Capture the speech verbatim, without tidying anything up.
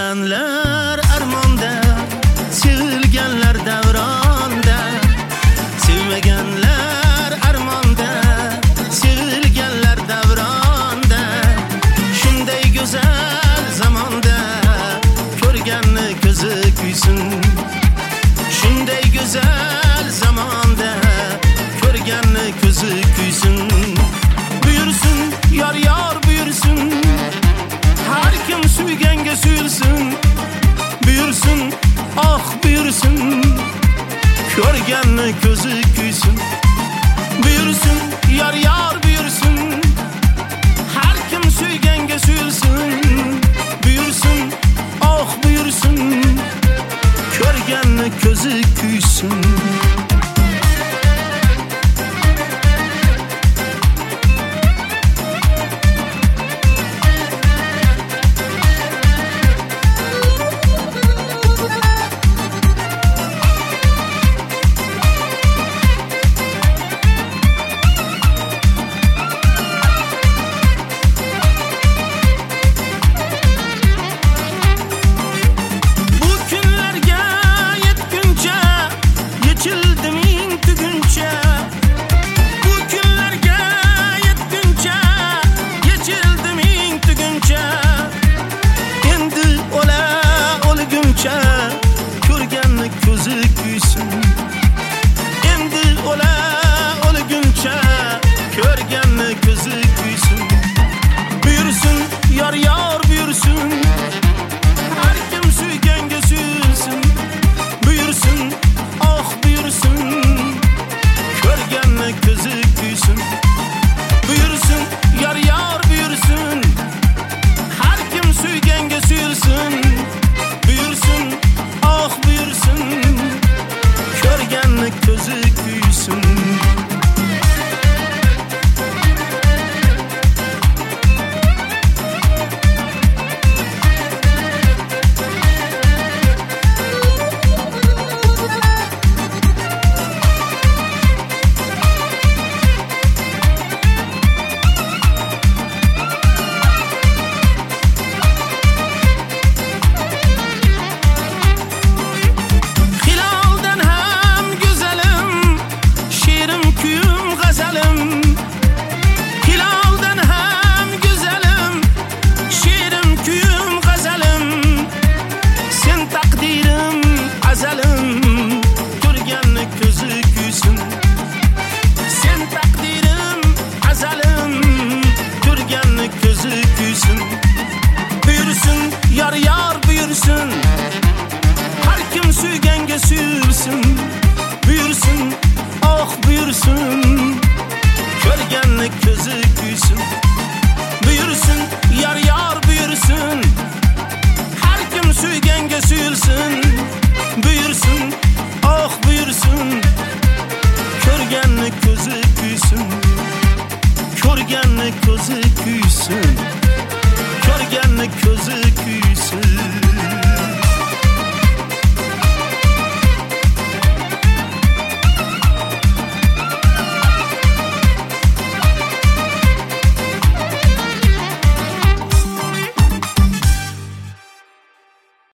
Sevganlar armonda, sevilganlar davronda. Sevmaganlar armonda, sevilganlar davronda. Shunday go'zal zamonda ko'rganni ko'zi kuysin. Shunday go'zal zamonda ko'rganni ko'zi kuysin. Buyursin yor yor buyursin, har kim suyganga suyulsin. Buyursin oh buyursin, ko'rganni ko'zi kuysin. Buyursin yor yor buyursin, har kim suyganga suyulsin. Buyursin oh buyursin, ko'rganni ko'zi kuysin. Ko'rganni ko'zi kuysin. Endi ola o'lguncha ko'rganni ko'zi kuysin. Buyursin yor yor buyursin, har kim suyganga suyulsin. Buyursin oh buyursin, ko'rganni ko'zi kuysin. Buyursin yor yor buyursin, har kim suyganga suyulsin. Buyursin oh buyursin, ko'rganni ko'zi kuysin. Buyursin yor yor buyursin, har kim suyganga suyulsin. Buyursin oh buyursin, ko'rganni ko'zi kuysin. Buyursin yor yor buyursin, har kim suyganga suyulsin. Buyursin oh buyursin, ko'rganni ko'zi kuysin. Ko'rganni ko'zi kuysin, ko'rganni ko'zi kuysin.